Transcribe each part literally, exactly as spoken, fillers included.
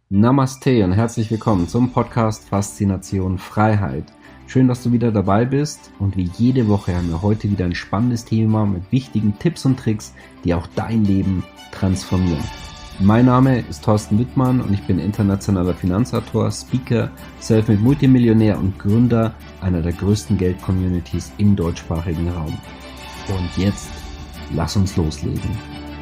Namaste und herzlich willkommen zum Podcast Faszination Freiheit. Schön, dass du wieder dabei bist und wie jede Woche haben wir heute wieder ein spannendes Thema mit wichtigen Tipps und Tricks, die auch dein Leben transformieren. Mein Name ist Thorsten Wittmann und ich bin internationaler Finanzautor, Speaker, Selfmade Multimillionär und Gründer einer der größten Geld-Communities im deutschsprachigen Raum. Und jetzt, lass uns loslegen.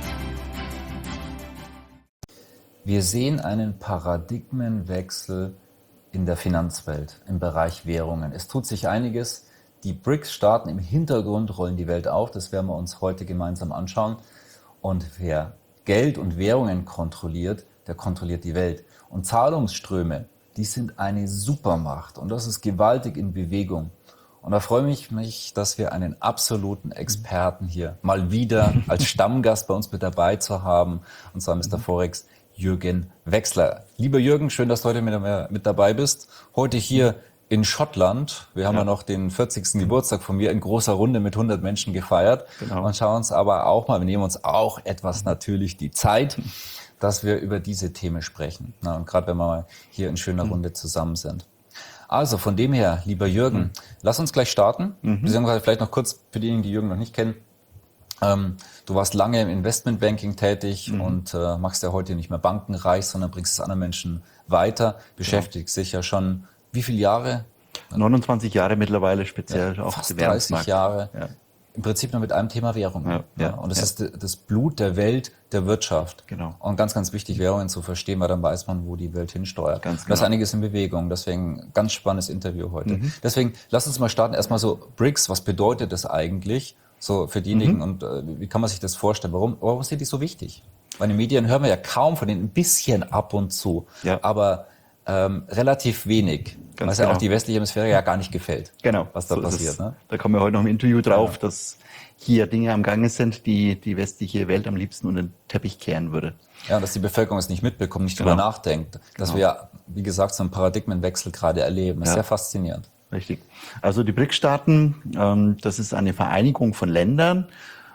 Wir sehen einen Paradigmenwechsel in der Finanzwelt, im Bereich Währungen. Es tut sich einiges. Die B R I C S-Staaten im Hintergrund rollen die Welt auf. Das werden wir uns heute gemeinsam anschauen. Und wer Geld und Währungen kontrolliert, der kontrolliert die Welt. Und Zahlungsströme, die sind eine Supermacht. Und das ist gewaltig in Bewegung. Und da freue ich mich, dass wir einen absoluten Experten hier mal wieder als Stammgast bei uns mit dabei zu haben. Und zwar Mister Forex Jürgen Wechsler. Lieber Jürgen, schön, dass du heute mit, mit dabei bist. Heute hier in Schottland. Wir haben ja, ja noch den vierzigsten Geburtstag von mir in großer Runde mit hundert Menschen gefeiert. Genau. Und schauen uns aber auch mal, wir nehmen uns auch etwas natürlich die Zeit, dass wir über diese Themen sprechen. Na, und gerade wenn wir mal hier in schöner Runde zusammen sind. Also von dem her, lieber Jürgen, mhm. lass uns gleich starten. Mhm. Beziehungsweise vielleicht noch kurz für diejenigen, die Jürgen noch nicht kennen. Ähm, du warst lange im Investmentbanking tätig mhm. und äh, machst ja heute nicht mehr bankenreich, sondern bringst es anderen Menschen weiter, beschäftigst ja. dich ja schon wie viele Jahre? neunundzwanzig Jahre mittlerweile, speziell ja, auch fast dreißig Jahre. Ja. Im Prinzip nur mit einem Thema Währung. Ja, ja, und das ja. ist das Blut der Welt, der Wirtschaft. Genau. Und ganz, ganz wichtig, Währungen zu verstehen, weil dann weiß man, wo die Welt hinsteuert. Ganz genau. Da ist einiges in Bewegung, deswegen ganz spannendes Interview heute. Mhm. Deswegen, lass uns mal starten. Erstmal so, B R I C S, was bedeutet das eigentlich? So für diejenigen, mhm. und äh, wie kann man sich das vorstellen? Warum, warum sind die so wichtig? Weil in den Medien hören wir ja kaum von denen, ein bisschen ab und zu, ja. aber ähm, relativ wenig, weil es genau. ja auch die westliche Hemisphäre ja gar nicht gefällt, genau. was da so passiert. Ne? Da kommen wir heute noch im Interview drauf, ja. dass hier Dinge am Gange sind, die die westliche Welt am liebsten unter den Teppich kehren würde. Ja, und dass die Bevölkerung es nicht mitbekommt, nicht genau. drüber nachdenkt. Dass genau. wir ja, wie gesagt, so einen Paradigmenwechsel gerade erleben. Das ist ja. sehr faszinierend. Richtig. Also die B R I C S-Staaten, ähm, das ist eine Vereinigung von Ländern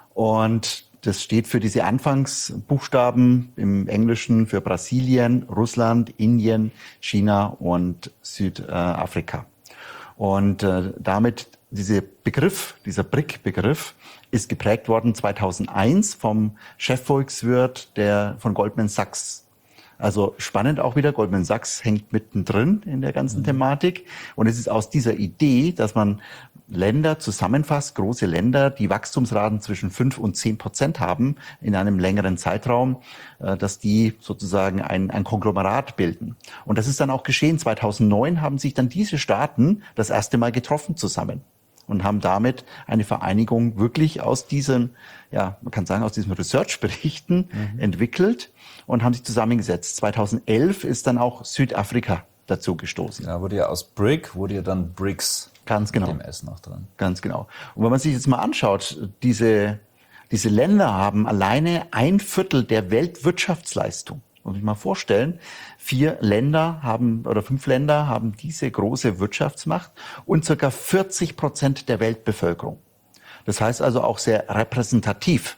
und das steht für diese Anfangsbuchstaben im Englischen für Brasilien, Russland, Indien, China und Südafrika. Und äh, damit dieser Begriff, dieser B R I C-Begriff ist geprägt worden zweitausendeins vom Chefvolkswirt der von Goldman Sachs. Also spannend auch wieder, Goldman Sachs hängt mittendrin in der ganzen mhm. Thematik. Und es ist aus dieser Idee, dass man Länder zusammenfasst, große Länder, die Wachstumsraten zwischen fünf und zehn Prozent haben in einem längeren Zeitraum, dass die sozusagen ein, ein Konglomerat bilden. Und das ist dann auch geschehen. zweitausendneun haben sich dann diese Staaten das erste Mal getroffen zusammen und haben damit eine Vereinigung wirklich aus diesen, ja, man kann sagen, aus diesen Research-Berichten mhm. entwickelt und haben sich zusammengesetzt. zweitausendelf ist dann auch Südafrika dazu gestoßen. Ja, wurde ja aus B R I C, wurde ja dann B R I C S. Ganz genau. Mit dem S noch drin. Ganz genau. Und wenn man sich jetzt mal anschaut, diese, diese Länder haben alleine ein Viertel der Weltwirtschaftsleistung. Muss ich mal vorstellen, vier Länder haben oder fünf Länder haben diese große Wirtschaftsmacht und circa vierzig Prozent der Weltbevölkerung. Das heißt also auch sehr repräsentativ.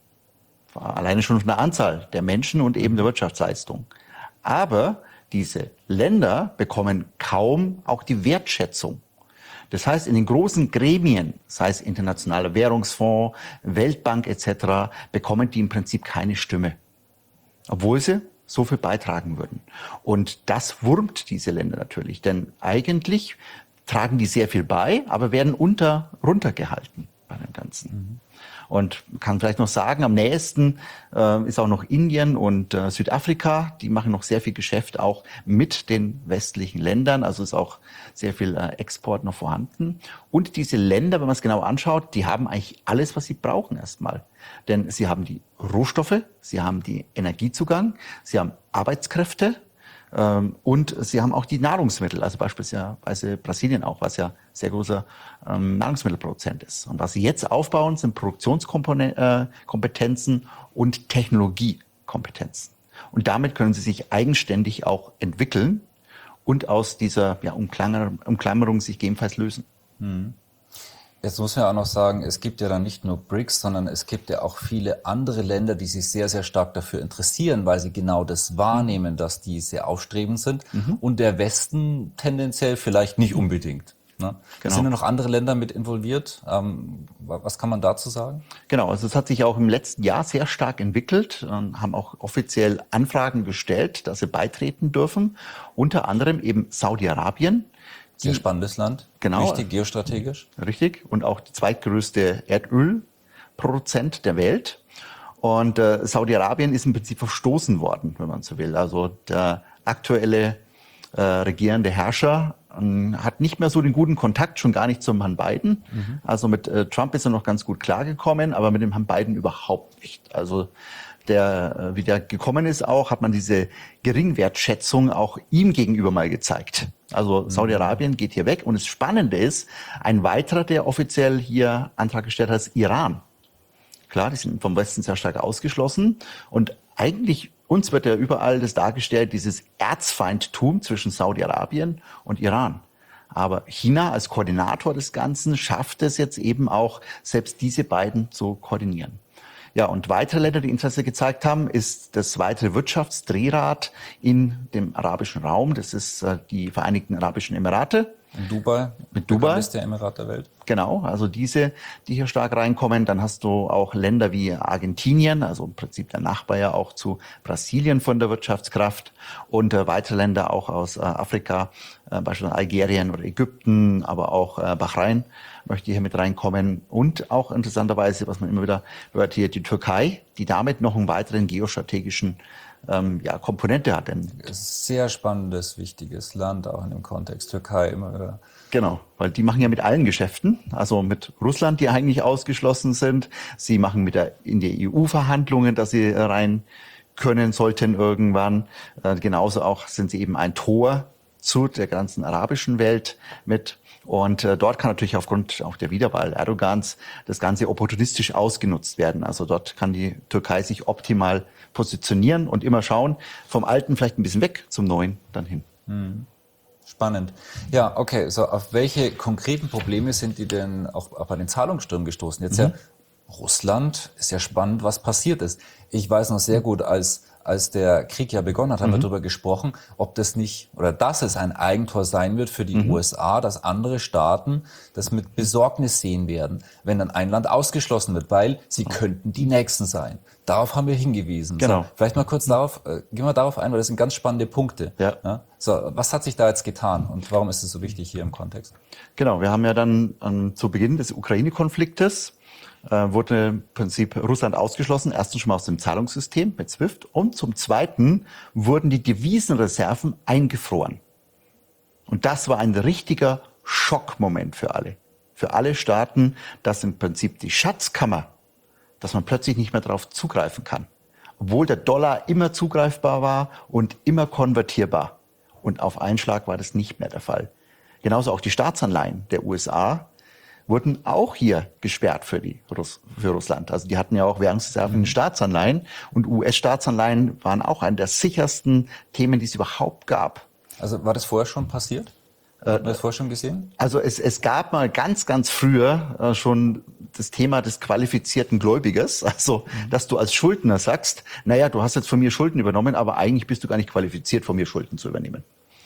Alleine schon von der Anzahl der Menschen und eben der Wirtschaftsleistung. Aber diese Länder bekommen kaum auch die Wertschätzung. Das heißt, in den großen Gremien, sei es Internationaler Währungsfonds, Weltbank et cetera, bekommen die im Prinzip keine Stimme, obwohl sie so viel beitragen würden. Und das wurmt diese Länder natürlich, denn eigentlich tragen die sehr viel bei, aber werden unter runtergehalten bei dem Ganzen. Mhm. Und kann vielleicht noch sagen, am nächsten äh, ist auch noch Indien und äh, Südafrika. Die machen noch sehr viel Geschäft auch mit den westlichen Ländern. Also ist auch sehr viel äh, Export noch vorhanden. Und diese Länder, wenn man es genau anschaut, die haben eigentlich alles, was sie brauchen erstmal. Denn sie haben die Rohstoffe, sie haben die Energiezugang, sie haben Arbeitskräfte, Ähm, und sie haben auch die Nahrungsmittel, also beispielsweise Brasilien auch, was ja sehr großer ähm, Nahrungsmittelproduzent ist. Und was sie jetzt aufbauen, sind Produktionskompetenzen und Technologiekompetenzen. Und damit können sie sich eigenständig auch entwickeln und aus dieser ja, Umklammer, Umklammerung sich gegebenenfalls lösen. Hm. Jetzt muss man ja auch noch sagen, es gibt ja dann nicht nur B R I C S, sondern es gibt ja auch viele andere Länder, die sich sehr, sehr stark dafür interessieren, weil sie genau das wahrnehmen, mhm. dass die sehr aufstrebend sind mhm. und der Westen tendenziell vielleicht nicht unbedingt. Ne? Genau. Sind ja noch andere Länder mit involviert. Ähm, was kann man dazu sagen? Genau, also es hat sich auch im letzten Jahr sehr stark entwickelt, ähm, haben auch offiziell Anfragen gestellt, dass sie beitreten dürfen. Unter anderem eben Saudi-Arabien. Sehr spannendes Land. Genau. Wichtig, geostrategisch. Richtig. Und auch die zweitgrößte Erdölproduzent der Welt. Und äh, Saudi-Arabien ist im Prinzip verstoßen worden, wenn man so will. Also der aktuelle äh, regierende Herrscher hat nicht mehr so den guten Kontakt, schon gar nicht zum Herrn Biden. Mhm. Also mit äh, Trump ist er noch ganz gut klargekommen, aber mit dem Herrn Biden überhaupt nicht. Also der, äh, wie der gekommen ist auch, hat man diese Geringwertschätzung auch ihm gegenüber mal gezeigt. Also mhm. Saudi-Arabien geht hier weg. Und das Spannende ist, ein weiterer, der offiziell hier Antrag gestellt hat, ist Iran. Klar, die sind vom Westen sehr stark ausgeschlossen. Und eigentlich uns wird ja überall das dargestellt, dieses Erzfeindtum zwischen Saudi-Arabien und Iran. Aber China als Koordinator des Ganzen schafft es jetzt eben auch, selbst diese beiden zu koordinieren. Ja, und weitere Länder, die Interesse gezeigt haben, ist das weitere Wirtschaftsdrehrad in dem arabischen Raum. Das ist äh, die Vereinigten Arabischen Emirate. In Dubai, mit Dubai. Ist der Emirat der Welt. Genau, also diese, die hier stark reinkommen. Dann hast du auch Länder wie Argentinien, also im Prinzip der Nachbar ja auch zu Brasilien von der Wirtschaftskraft und äh, weitere Länder auch aus äh, Afrika, äh, beispielsweise Algerien oder Ägypten, aber auch äh, Bahrain möchte hier mit reinkommen. Und auch interessanterweise, was man immer wieder hört, hier die Türkei, die damit noch einen weiteren geostrategischen Ähm, ja, Komponente hat. Denn sehr spannendes, wichtiges Land, auch in dem Kontext Türkei immer wieder. Genau, weil die machen ja mit allen Geschäften, also mit Russland, die eigentlich ausgeschlossen sind. Sie machen mit der, in die E U Verhandlungen, dass sie rein können sollten irgendwann. Äh, genauso auch sind sie eben ein Tor zu der ganzen arabischen Welt mit. Und äh, dort kann natürlich aufgrund auch der Wiederwahl Erdogans das Ganze opportunistisch ausgenutzt werden. Also dort kann die Türkei sich optimal positionieren und immer schauen, vom Alten vielleicht ein bisschen weg, zum Neuen dann hin. Hm. Spannend. Ja, okay. So, auf welche konkreten Probleme sind die denn auch, auch bei den Zahlungsströmen gestoßen? Jetzt mhm. ja Russland, ist ja spannend, was passiert ist. Ich weiß noch sehr gut, als als der Krieg ja begonnen hat, haben mhm. wir darüber gesprochen, ob das nicht oder dass es ein Eigentor sein wird für die mhm. U S A, dass andere Staaten das mit Besorgnis sehen werden, wenn dann ein Land ausgeschlossen wird, weil sie könnten die Nächsten sein. Darauf haben wir hingewiesen. Genau. So, vielleicht mal kurz darauf, äh, gehen wir darauf ein, weil das sind ganz spannende Punkte. Ja. Ja? So, was hat sich da jetzt getan und warum ist es so wichtig hier im Kontext? Genau, wir haben ja dann ähm, zu Beginn des Ukraine-Konfliktes Äh, wurde im Prinzip Russland ausgeschlossen, erstens schon mal aus dem Zahlungssystem mit SWIFT und zum Zweiten wurden die Devisenreserven eingefroren. Und das war ein richtiger Schockmoment für alle. Für alle Staaten, dass im Prinzip die Schatzkammer, dass man plötzlich nicht mehr darauf zugreifen kann. Obwohl der Dollar immer zugreifbar war und immer konvertierbar. Und auf einen Schlag war das nicht mehr der Fall. Genauso auch die Staatsanleihen der U S A wurden auch hier gesperrt für die Russ, für Russland. Also die hatten ja auch Währungsreserven in Staatsanleihen und U S-Staatsanleihen waren auch eine der sichersten Themen, die es überhaupt gab. Also war das vorher schon passiert? Hat man das vorher schon gesehen? Also es, es gab mal ganz, ganz früher äh, schon das Thema des qualifizierten Gläubigers. Also, mhm. dass du als Schuldner sagst, naja, du hast jetzt von mir Schulden übernommen, aber eigentlich bist du gar nicht qualifiziert, von mir Schulden zu übernehmen.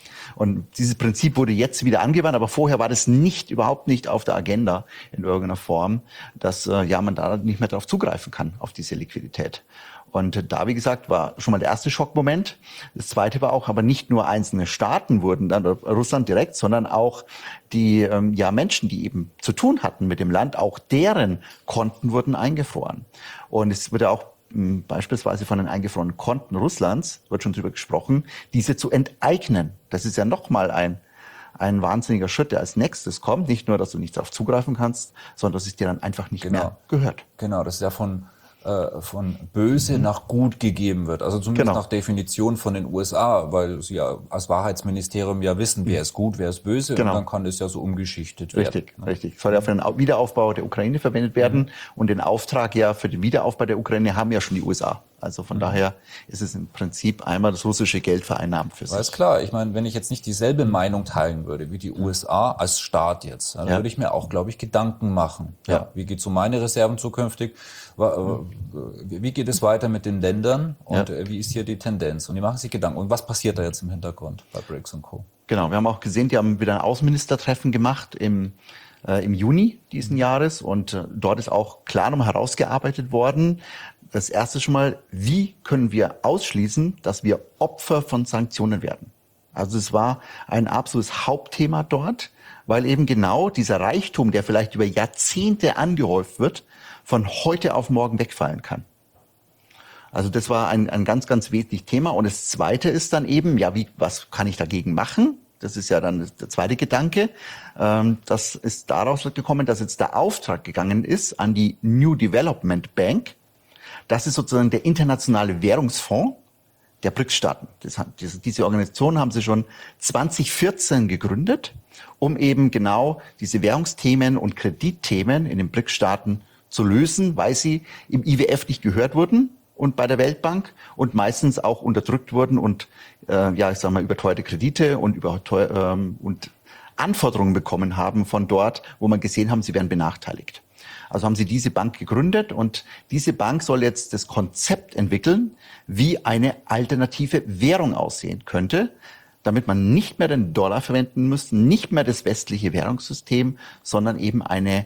Und dieses Prinzip wurde jetzt wieder angewandt, aber vorher war das nicht, überhaupt nicht auf der Agenda in irgendeiner Form, dass äh, ja man da nicht mehr darauf zugreifen kann, auf diese Liquidität. Und da, wie gesagt, war schon mal der erste Schockmoment. Das zweite war auch, aber nicht nur einzelne Staaten wurden dann, Russland direkt, sondern auch die ähm, ja Menschen, die eben zu tun hatten mit dem Land, auch deren Konten wurden eingefroren. Und es wurde auch beispielsweise von den eingefrorenen Konten Russlands, wird schon drüber gesprochen, diese zu enteignen. Das ist ja nochmal ein, ein wahnsinniger Schritt, der als nächstes kommt. Nicht nur, dass du nicht darauf zugreifen kannst, sondern dass es dir dann einfach nicht genau. mehr gehört. Genau, das ist ja von, äh, von böse mhm. nach gut gegeben wird. Also zumindest genau. nach Definition von den U S A, weil sie ja als Wahrheitsministerium ja wissen, wer ist gut, wer ist böse. Genau. Und dann kann das ja so umgeschichtet werden. Richtig, ne? richtig. Soll ja für den Wiederaufbau der Ukraine verwendet werden. Mhm. Und den Auftrag ja für den Wiederaufbau der Ukraine haben ja schon die U S A. Also von mhm. daher ist es im Prinzip einmal das russische Geld vereinnahmt für sich. Ist klar, ich meine, wenn ich jetzt nicht dieselbe Meinung teilen würde wie die U S A als Staat jetzt, dann ja. würde ich mir auch, glaube ich, Gedanken machen. Ja. Ja, wie geht es um meine Reserven zukünftig? Wie geht es weiter mit den Ländern und ja. wie ist hier die Tendenz? Und die machen sich Gedanken. Und was passiert da jetzt im Hintergrund bei BRICS und Co.? Genau, wir haben auch gesehen, die haben wieder ein Außenministertreffen gemacht im äh, im Juni diesen Jahres und äh, dort ist auch klar nochmal herausgearbeitet worden. Das erste schon mal, wie können wir ausschließen, dass wir Opfer von Sanktionen werden? Also es war ein absolutes Hauptthema dort, weil eben genau dieser Reichtum, der vielleicht über Jahrzehnte angehäuft wird, von heute auf morgen wegfallen kann. Also das war ein, ein ganz, ganz wesentliches Thema. Und das Zweite ist dann eben, ja, wie, was kann ich dagegen machen? Das ist ja dann der zweite Gedanke. Das ist daraus gekommen, dass jetzt der Auftrag gegangen ist an die New Development Bank. Das ist sozusagen der internationale Währungsfonds der BRICS-Staaten. Diese Organisation haben sie schon zwanzig vierzehn gegründet, um eben genau diese Währungsthemen und Kreditthemen in den BRICS-Staaten zu lösen, weil sie im I W F nicht gehört wurden und bei der Weltbank und meistens auch unterdrückt wurden und äh, ja, ich sag mal, überteuerte Kredite und überteuer, ähm, und Anforderungen bekommen haben von dort, wo man gesehen haben, sie werden benachteiligt. Also haben sie diese Bank gegründet und diese Bank soll jetzt das Konzept entwickeln, wie eine alternative Währung aussehen könnte, damit man nicht mehr den Dollar verwenden müsste, nicht mehr das westliche Währungssystem, sondern eben eine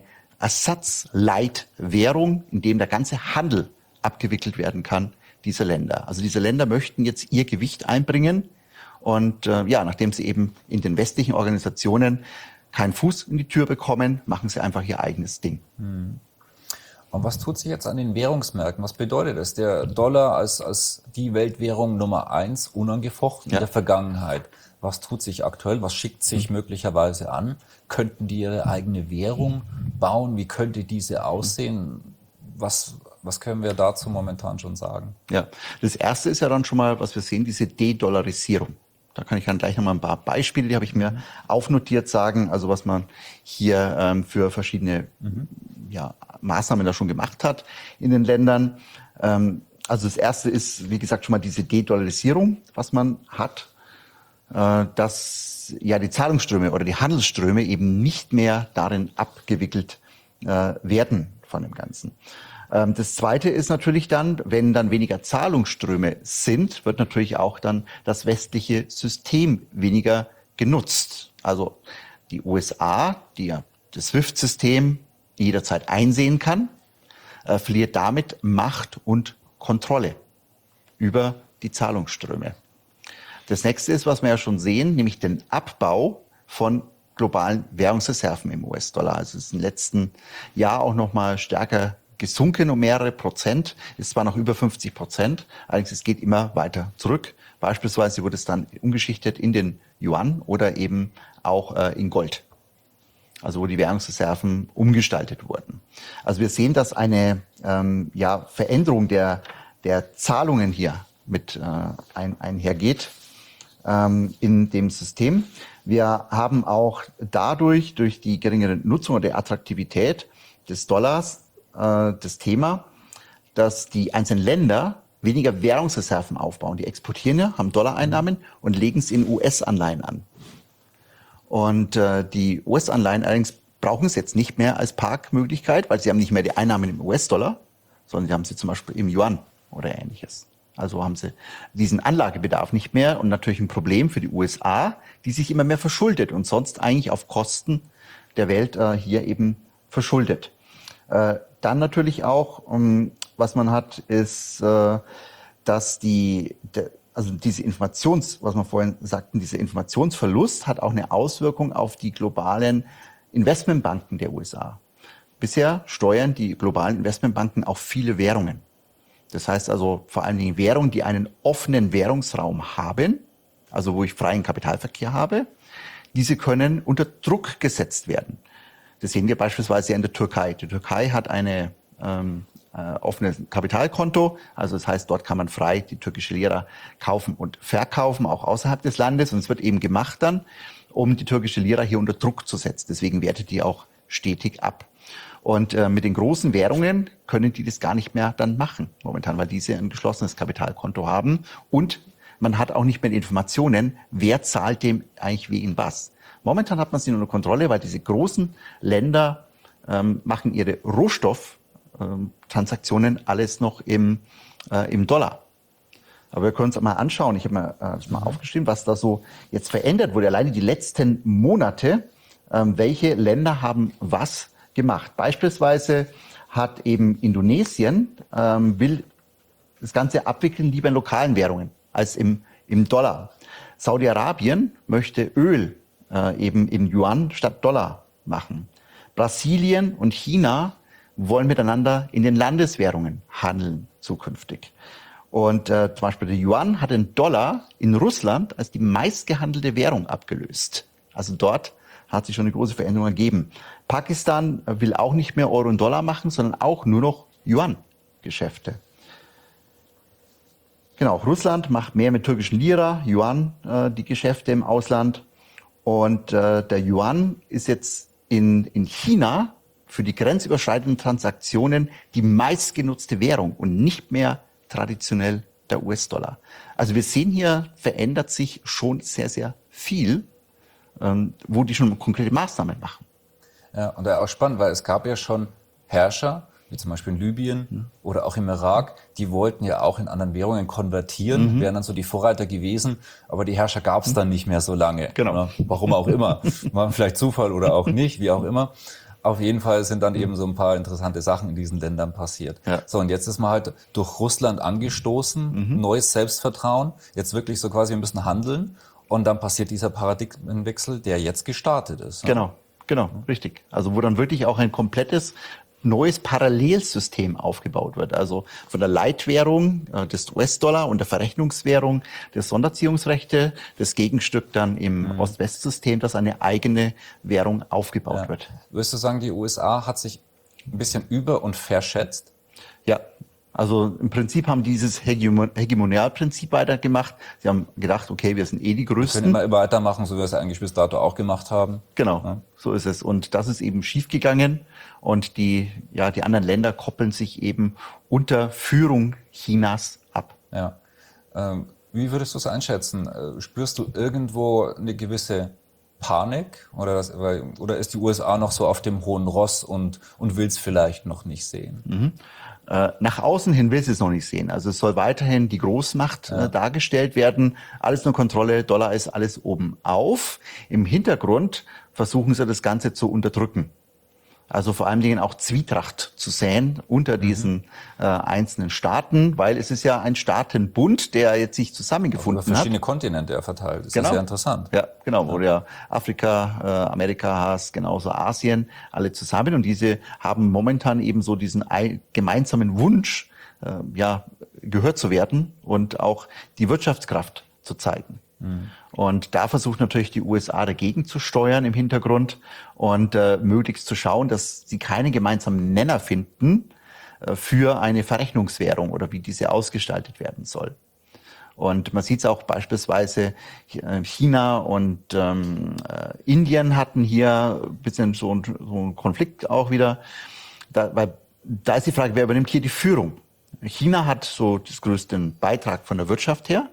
Ersatzleitwährung, in dem der ganze Handel abgewickelt werden kann, dieser Länder. Also diese Länder möchten jetzt ihr Gewicht einbringen und äh, ja, nachdem sie eben in den westlichen Organisationen keinen Fuß in die Tür bekommen, machen sie einfach ihr eigenes Ding. Hm. Und was tut sich jetzt an den Währungsmärkten? Was bedeutet das? Der Dollar als, als die Weltwährung Nummer eins, unangefochten ja. in der Vergangenheit. Was tut sich aktuell? Was schickt sich hm. möglicherweise an? Könnten die ihre eigene Währung bauen? Wie könnte diese aussehen? Was, was können wir dazu momentan schon sagen? Ja, das erste ist ja dann schon mal, was wir sehen, diese De-Dollarisierung. Da kann ich dann gleich nochmal ein paar Beispiele, die habe ich mir mhm. aufnotiert, sagen, also was man hier ähm, für verschiedene mhm. ja, Maßnahmen da schon gemacht hat in den Ländern. Ähm, also das erste ist, wie gesagt, schon mal diese De-Dollarisierung, was man hat, äh, dass ja die Zahlungsströme oder die Handelsströme eben nicht mehr darin abgewickelt äh, werden von dem Ganzen. Das Zweite ist natürlich dann, wenn dann weniger Zahlungsströme sind, wird natürlich auch dann das westliche System weniger genutzt. Also die U S A, die ja das SWIFT-System jederzeit einsehen kann, äh, verliert damit Macht und Kontrolle über die Zahlungsströme. Das nächste ist, was wir ja schon sehen, nämlich den Abbau von globalen Währungsreserven im U S-Dollar. Also es ist im letzten Jahr auch noch mal stärker gesunken um mehrere Prozent, ist zwar noch über fünfzig Prozent, allerdings es geht immer weiter zurück. Beispielsweise wurde es dann umgeschichtet in den Yuan oder eben auch äh, in Gold, also wo die Währungsreserven umgestaltet wurden. Also wir sehen, dass eine ähm, ja, Veränderung der, der Zahlungen hier mit äh, ein, einhergeht ähm, in dem System. Wir haben auch dadurch, durch die geringere Nutzung oder die Attraktivität des Dollars, das Thema, dass die einzelnen Länder weniger Währungsreserven aufbauen. Die exportieren ja, haben Dollareinnahmen und legen es in U S-Anleihen an. Und äh, die U S-Anleihen allerdings brauchen es jetzt nicht mehr als Parkmöglichkeit, weil sie haben nicht mehr die Einnahmen im U S-Dollar, sondern sie haben sie zum Beispiel im Yuan oder Ähnliches. Also haben sie diesen Anlagebedarf nicht mehr und natürlich ein Problem für die U S A, die sich immer mehr verschuldet und sonst eigentlich auf Kosten der Welt äh, hier eben verschuldet. Äh, Dann natürlich auch, was man hat, ist, dass die, also diese Informations, was wir vorhin sagten, dieser Informationsverlust hat auch eine Auswirkung auf die globalen Investmentbanken der U S A. Bisher steuern die globalen Investmentbanken auch viele Währungen. Das heißt also vor allen Dingen Währungen, die einen offenen Währungsraum haben, also wo ich freien Kapitalverkehr habe, diese können unter Druck gesetzt werden. Das sehen wir beispielsweise in der Türkei. Die Türkei hat eine ähm, äh, offenes Kapitalkonto, also das heißt, dort kann man frei die türkische Lira kaufen und verkaufen, auch außerhalb des Landes. Und es wird eben gemacht dann, um die türkische Lira hier unter Druck zu setzen. Deswegen wertet die auch stetig ab. Und äh, mit den großen Währungen können die das gar nicht mehr dann machen momentan, weil diese ein geschlossenes Kapitalkonto haben und man hat auch nicht mehr die Informationen, wer zahlt dem eigentlich wegen was. Momentan hat man sie nur unter Kontrolle, weil diese großen Länder ähm, machen ihre Rohstofftransaktionen ähm, alles noch im, äh, im Dollar. Aber wir können uns mal anschauen, ich habe mir äh, das mal aufgeschrieben, was da so jetzt verändert wurde. Alleine die letzten Monate, ähm, welche Länder haben was gemacht. Beispielsweise hat eben Indonesien, ähm, will das Ganze abwickeln lieber in lokalen Währungen als im, im Dollar. Saudi-Arabien möchte Öl äh, eben in Yuan statt Dollar machen. Brasilien und China wollen miteinander in den Landeswährungen handeln zukünftig. Und äh, zum Beispiel der Yuan hat den Dollar in Russland als die meistgehandelte Währung abgelöst. Also dort hat sich schon eine große Veränderung ergeben. Pakistan will auch nicht mehr Euro und Dollar machen, sondern auch nur noch Yuan-Geschäfte. Genau, Russland macht mehr mit türkischen Lira, Yuan, äh, die Geschäfte im Ausland. Und äh, der Yuan ist jetzt in, in China für die grenzüberschreitenden Transaktionen die meistgenutzte Währung und nicht mehr traditionell der U S-Dollar. Also wir sehen hier, verändert sich schon sehr, sehr viel, ähm, wo die schon konkrete Maßnahmen machen. Ja, und auch spannend, weil es gab ja schon Herrscher, wie zum Beispiel in Libyen mhm. oder auch im Irak, die wollten ja auch in anderen Währungen konvertieren, mhm. wären dann so die Vorreiter gewesen, aber die Herrscher gab es dann nicht mehr so lange. Genau. Oder? Warum auch immer. War vielleicht Zufall oder auch nicht, wie auch immer. Auf jeden Fall sind dann eben so ein paar interessante Sachen in diesen Ländern passiert. Ja. So, und jetzt ist man halt durch Russland angestoßen, mhm. neues Selbstvertrauen, jetzt wirklich so quasi, wir müssen handeln und dann passiert dieser Paradigmenwechsel, der jetzt gestartet ist. Genau, genau, richtig. Also wo dann wirklich auch ein komplettes neues Parallelsystem aufgebaut wird. Also von der Leitwährung äh, des U S-Dollar und der Verrechnungswährung des Sonderziehungsrechte, das Gegenstück dann im mhm. Ost-West-System, dass eine eigene Währung aufgebaut ja. wird. Würdest du sagen, die U S A hat sich ein bisschen über- und verschätzt? Ja, also im Prinzip haben dieses Hegemon- Hegemonialprinzip weitergemacht. Sie haben gedacht, okay, wir sind eh die Größten. Wir können immer weitermachen, so wie wir es eigentlich bis dato auch gemacht haben. Genau, ja. So ist es. Und das ist eben schiefgegangen. Und die, ja, die anderen Länder koppeln sich eben unter Führung Chinas ab. Ja. Ähm, wie würdest du es einschätzen? Spürst du irgendwo eine gewisse Panik? Oder, das, oder ist die U S A noch so auf dem hohen Ross und, und will es vielleicht noch nicht sehen? Mhm. Nach außen hin will sie es noch nicht sehen. Also es soll weiterhin die Großmacht ja. äh, dargestellt werden. Alles nur Kontrolle, Dollar ist alles oben auf. Im Hintergrund versuchen sie das Ganze zu unterdrücken. Also vor allen Dingen auch Zwietracht zu säen unter diesen mhm. äh, einzelnen Staaten, weil es ist ja ein Staatenbund, der jetzt sich zusammengefunden hat. Über verschiedene Kontinente er verteilt. Das genau. ist sehr interessant. Ja, genau, wo du ja Afrika, äh, Amerika hast, genauso Asien, alle zusammen. Und diese haben momentan eben so diesen ein, gemeinsamen Wunsch, äh, ja, gehört zu werden und auch die Wirtschaftskraft zu zeigen. Mhm. Und da versucht natürlich die U S A dagegen zu steuern im Hintergrund und äh, möglichst zu schauen, dass sie keine gemeinsamen Nenner finden äh, für eine Verrechnungswährung oder wie diese ausgestaltet werden soll. Und man sieht es auch beispielsweise, China und ähm, äh, Indien hatten hier ein bisschen so ein, so ein Konflikt auch wieder. Da, weil, da ist die Frage, wer übernimmt hier die Führung? China hat so das größten Beitrag von der Wirtschaft her.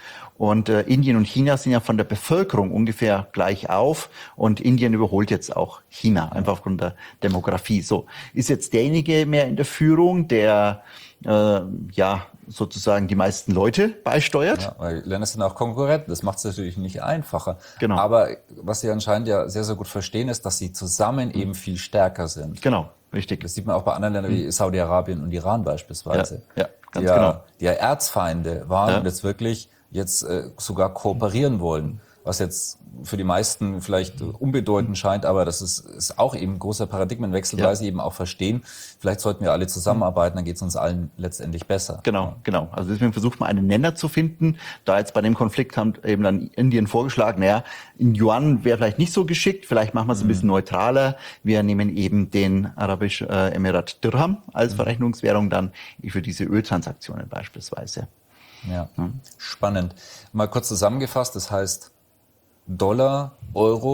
Und äh, Indien und China sind ja von der Bevölkerung ungefähr gleich auf. Und Indien überholt jetzt auch China, einfach aufgrund der Demografie. So, ist jetzt derjenige mehr in der Führung, der äh, ja sozusagen die meisten Leute beisteuert? Ja, weil Länder sind auch Konkurrenten. Das macht es natürlich nicht einfacher. Genau. Aber was sie anscheinend ja sehr, sehr gut verstehen, ist, dass sie zusammen eben viel stärker sind. Genau, richtig. Das sieht man auch bei anderen Ländern wie Saudi-Arabien und Iran beispielsweise. Ja, ja ganz die ja, genau. Die ja Erzfeinde waren Ja. und jetzt wirklich jetzt äh, sogar kooperieren wollen, was jetzt für die meisten vielleicht unbedeutend scheint, aber das ist, ist auch eben ein großer Paradigmenwechsel, Ja. weil sie eben auch verstehen, vielleicht sollten wir alle zusammenarbeiten, dann geht es uns allen letztendlich besser. Genau, Ja. genau. Also deswegen versucht man einen Nenner zu finden. Da jetzt bei dem Konflikt haben eben dann Indien vorgeschlagen, naja, in Yuan wäre vielleicht nicht so geschickt, vielleicht machen wir es ein bisschen neutraler. Wir nehmen eben den Arabischen äh, Emirat Dirham als Verrechnungswährung dann für diese Öltransaktionen beispielsweise. Ja, spannend. Mal kurz zusammengefasst, das heißt Dollar, Euro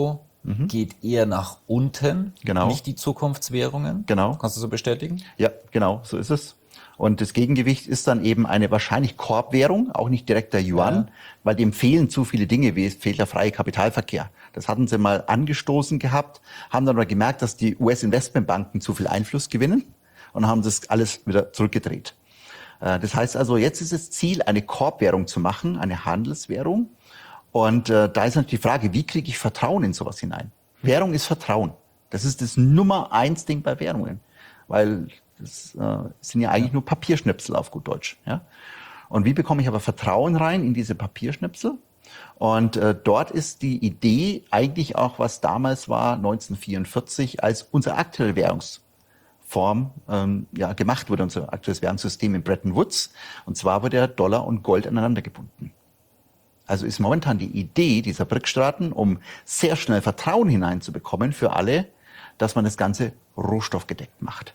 Mhm. geht eher nach unten, Genau. nicht die Zukunftswährungen. Genau. Kannst du so bestätigen? Ja, genau, so ist es. Und das Gegengewicht ist dann eben eine wahrscheinlich Korbwährung, auch nicht direkt der Yuan, Ja. weil dem fehlen zu viele Dinge, wie es fehlt der freie Kapitalverkehr. Das hatten sie mal angestoßen gehabt, haben dann aber gemerkt, dass die U S-Investmentbanken zu viel Einfluss gewinnen und haben das alles wieder zurückgedreht. Äh, Das heißt also, jetzt ist das Ziel, eine Korbwährung zu machen, eine Handelswährung. Und äh, da ist natürlich die Frage, wie kriege ich Vertrauen in sowas hinein? Währung ist Vertrauen. Das ist das Nummer eins Ding bei Währungen, weil das äh, sind ja eigentlich nur Papierschnipsel auf gut Deutsch. Ja? Und wie bekomme ich aber Vertrauen rein in diese Papierschnipsel? Und äh, dort ist die Idee eigentlich auch, was damals war, neunzehnhundertvierundvierzig, als unsere aktuelle Währungsform ähm, ja, gemacht wurde, unser aktuelles Währungssystem in Bretton Woods. Und zwar wurde ja Dollar und Gold aneinander gebunden. Also ist momentan die Idee dieser B R I C-Staaten, um sehr schnell Vertrauen hineinzubekommen für alle, dass man das Ganze rohstoffgedeckt macht.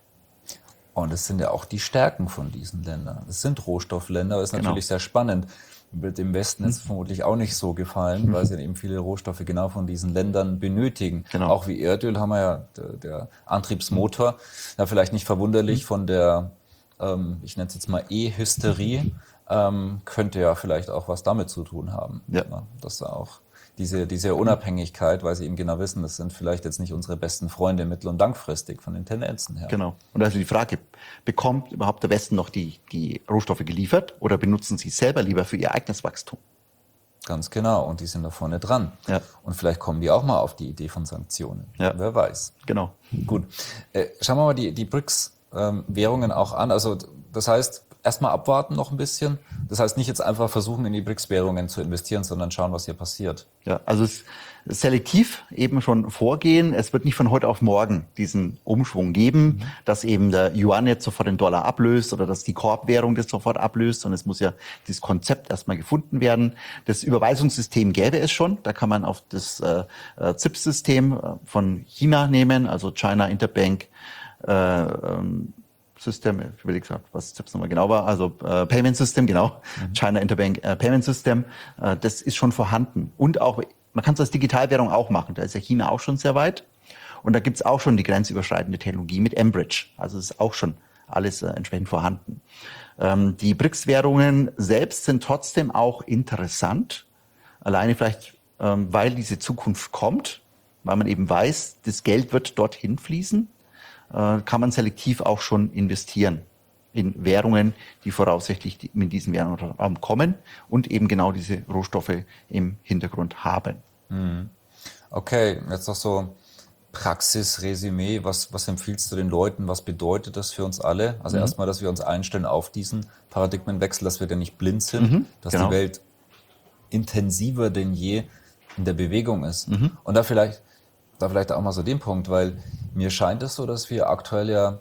Und es sind ja auch die Stärken von diesen Ländern. Es sind Rohstoffländer, das ist Genau. natürlich sehr spannend. Wird dem Westen jetzt vermutlich auch nicht so gefallen, weil sie eben viele Rohstoffe genau von diesen Ländern benötigen. Genau. Auch wie Erdöl haben wir ja, der, der Antriebsmotor, ja vielleicht nicht verwunderlich von der, ähm, ich nenne es jetzt mal E-Hysterie, ähm, könnte ja vielleicht auch was damit zu tun haben. Ja. Ja, dass auch diese, diese Unabhängigkeit, weil sie eben genau wissen, das sind vielleicht jetzt nicht unsere besten Freunde mittel- und langfristig von den Tendenzen her. Genau. Und also die Frage, bekommt überhaupt der Westen noch die, die Rohstoffe geliefert oder benutzen sie selber lieber für ihr eigenes Wachstum? Ganz genau. Und die sind da vorne dran. Ja. Und vielleicht kommen die auch mal auf die Idee von Sanktionen. Ja. Wer weiß. Genau. Gut. Äh, schauen wir mal die, die B R I C-Währungen auch an. Also das heißt, erstmal abwarten noch ein bisschen. Das heißt nicht jetzt einfach versuchen, in die B R I C-Währungen zu investieren, sondern schauen, was hier passiert. Ja, also es selektiv eben schon vorgehen. Es wird nicht von heute auf morgen diesen Umschwung geben, mhm. dass eben der Yuan jetzt sofort den Dollar ablöst oder dass die Korbwährung das sofort ablöst, sondern es muss ja dieses Konzept erstmal gefunden werden. Das Überweisungssystem gäbe es schon. Da kann man auf das äh, Z I P-System von China nehmen, also China Interbank äh, ähm, System, ich überlege gerade, was Z I P nochmal genau war, also äh, Payment System, genau, mhm. China Interbank äh, Payment System, äh, das ist schon vorhanden. Und auch, man kann es als Digitalwährung auch machen, da ist ja China auch schon sehr weit. Und da gibt's auch schon die grenzüberschreitende Technologie mit M-Bridge, also es ist auch schon alles äh, entsprechend vorhanden. Ähm, die B R I C-Währungen selbst sind trotzdem auch interessant, alleine vielleicht, ähm, weil diese Zukunft kommt, weil man eben weiß, das Geld wird dorthin fließen, kann man selektiv auch schon investieren in Währungen, die voraussichtlich in diesen Währungsraum kommen und eben genau diese Rohstoffe im Hintergrund haben. Okay, jetzt noch so Praxisresümee. Was, was empfiehlst du den Leuten? Was bedeutet das für uns alle? Also mhm. erstmal, dass wir uns einstellen auf diesen Paradigmenwechsel, dass wir da nicht blind sind, mhm, dass genau. die Welt intensiver denn je in der Bewegung ist. Mhm. Und da vielleicht Da vielleicht auch mal so den Punkt, weil mir scheint es so, dass wir aktuell ja,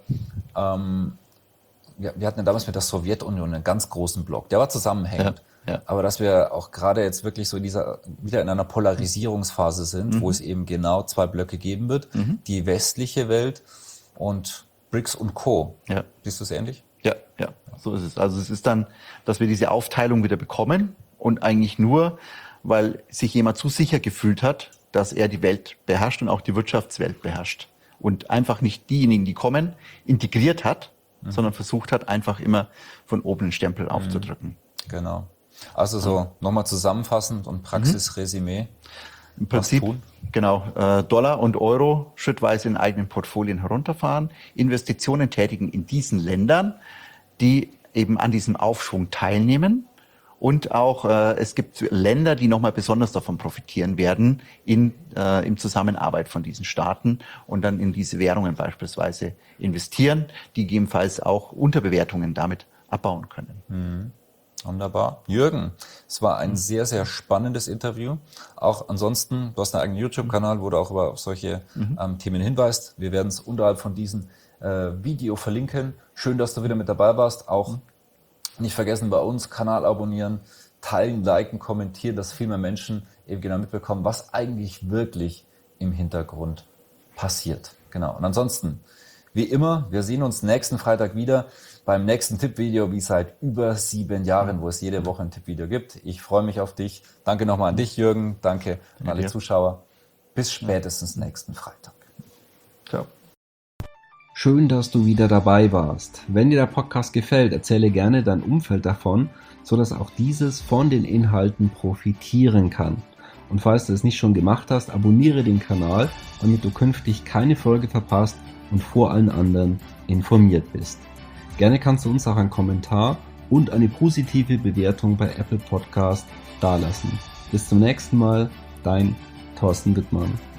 ähm, wir, wir hatten ja damals mit der Sowjetunion einen ganz großen Block, der war zusammenhängend, ja, ja. aber dass wir auch gerade jetzt wirklich so in dieser, wieder in einer Polarisierungsphase sind, mhm. wo es eben genau zwei Blöcke geben wird, mhm. die westliche Welt und B R I C S und Co. Ja. Siehst du es ähnlich? Ja, ja, so ist es. Also es ist dann, dass wir diese Aufteilung wieder bekommen und eigentlich nur, weil sich jemand zu sicher gefühlt hat, dass er die Welt beherrscht und auch die Wirtschaftswelt beherrscht und einfach nicht diejenigen, die kommen, integriert hat, mhm. sondern versucht hat, einfach immer von oben einen Stempel aufzudrücken. Genau. Also so mhm. nochmal zusammenfassend und Praxisresümee. Im Prinzip, genau, äh, Dollar und Euro schrittweise in eigenen Portfolien herunterfahren, Investitionen tätigen in diesen Ländern, die eben an diesem Aufschwung teilnehmen. Und auch äh, es gibt Länder, die nochmal besonders davon profitieren werden in äh, im Zusammenarbeit von diesen Staaten und dann in diese Währungen beispielsweise investieren, die gegebenenfalls auch Unterbewertungen damit abbauen können. Mhm. Wunderbar. Jürgen, es war ein sehr, sehr spannendes Interview. Auch ansonsten, du hast einen eigenen YouTube-Kanal, wo du auch über solche mhm. ähm, Themen hinweist. Wir werden es unterhalb von diesem äh, Video verlinken. Schön, dass du wieder mit dabei warst. Auch mhm. nicht vergessen, bei uns Kanal abonnieren, teilen, liken, kommentieren, dass viel mehr Menschen eben genau mitbekommen, was eigentlich wirklich im Hintergrund passiert. Genau. Und ansonsten, wie immer, wir sehen uns nächsten Freitag wieder beim nächsten Tippvideo, wie seit über sieben Jahren, wo es jede Woche ein Tippvideo gibt. Ich freue mich auf dich. Danke nochmal an dich, Jürgen. Danke an alle Zuschauer. Bis spätestens nächsten Freitag. Ciao. Schön, dass du wieder dabei warst. Wenn dir der Podcast gefällt, erzähle gerne dein Umfeld davon, sodass auch dieses von den Inhalten profitieren kann. Und falls du es nicht schon gemacht hast, abonniere den Kanal, damit du künftig keine Folge verpasst und vor allen anderen informiert bist. Gerne kannst du uns auch einen Kommentar und eine positive Bewertung bei Apple Podcast dalassen. Bis zum nächsten Mal, dein Thorsten Wittmann.